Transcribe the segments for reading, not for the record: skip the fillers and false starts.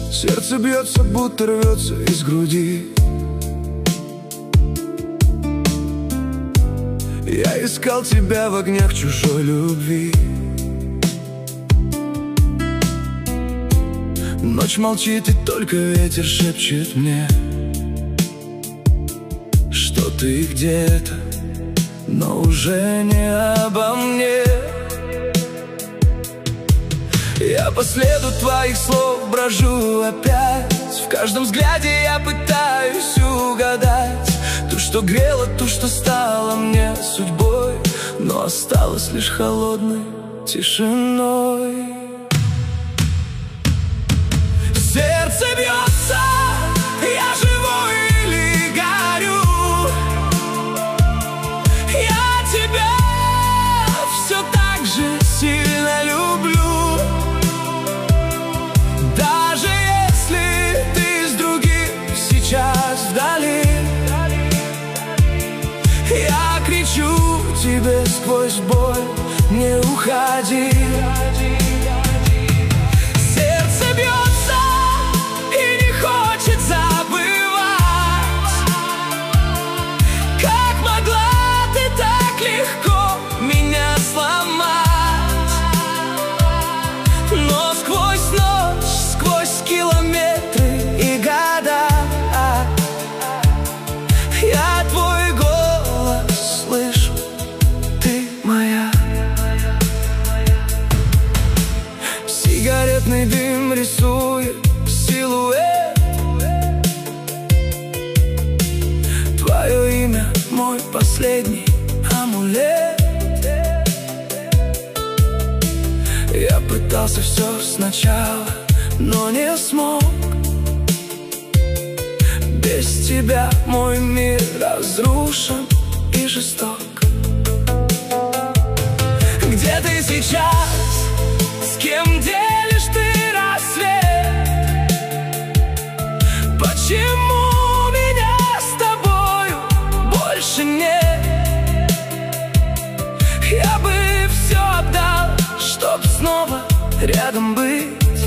Сердце бьется, будто рвется из груди. Я искал тебя в огнях чужой любви. Ночь молчит, и только ветер шепчет мне, что ты где-то, но уже не обо мне. Я по следу твоих слов брожу опять. В каждом взгляде я пытаюсь угадать ту, что грела, ту, что стала мне судьбой, но осталась лишь холодной тишиной. Сердце бьется, я живу или горю. Я тебя все так же сильно люблю. Даже если ты с другим сейчас вдали, я кричу тебе сквозь боль: не уходи. Сердце бьется и не хочет забывать. Как могла ты так легко меня сломать? Но сквозь ночь, сквозь километры и года я твой голос слышу, ты моя. Сигаретный дым рисует силуэт. Твое имя мой последний амулет. Я пытался все сначала, но не смог. Без тебя мой мир разрушен и жесток. Где ты сейчас? С кем делишь ты рассвет? Почему меня с тобою больше нет? Я бы все отдал, чтоб снова рядом быть,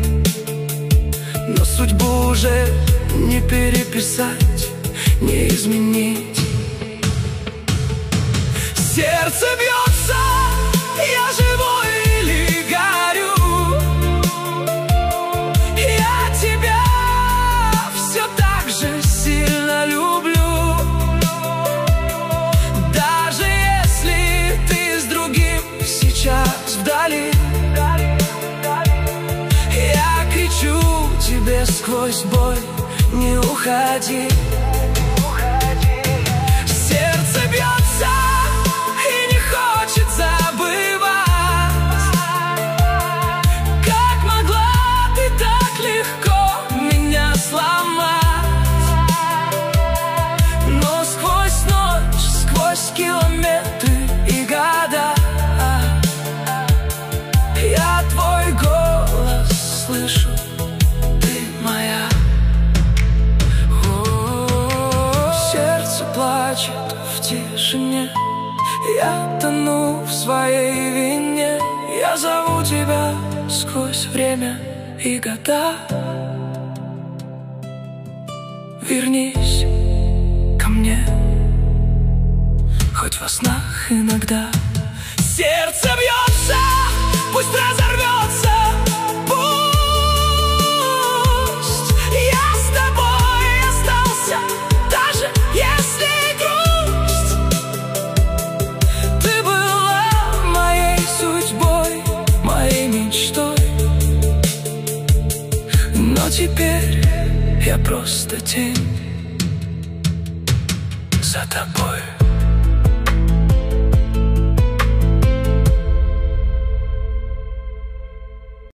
но судьбу уже не переписать, не изменить. Сердце бьется, я живу или горю. Я тебя все так же сильно люблю. Даже если ты с другим сейчас вдали, я кричу тебе сквозь боль: не уходи. Сердце бьется и не хочет забывать. Как могла ты так легко меня сломать? Но сквозь ночь, сквозь километры и года я твой голос слышу, ты моя. Сердце плачет в тишине, я тону в своей вине. Я зову тебя сквозь время и года. Вернись ко мне, хоть во снах иногда. Сердце бьется, пусть разорвется. Пусть я с тобой остался, даже если грусть. Ты была моей судьбой, моей мечтой, но теперь я просто тень за тобой.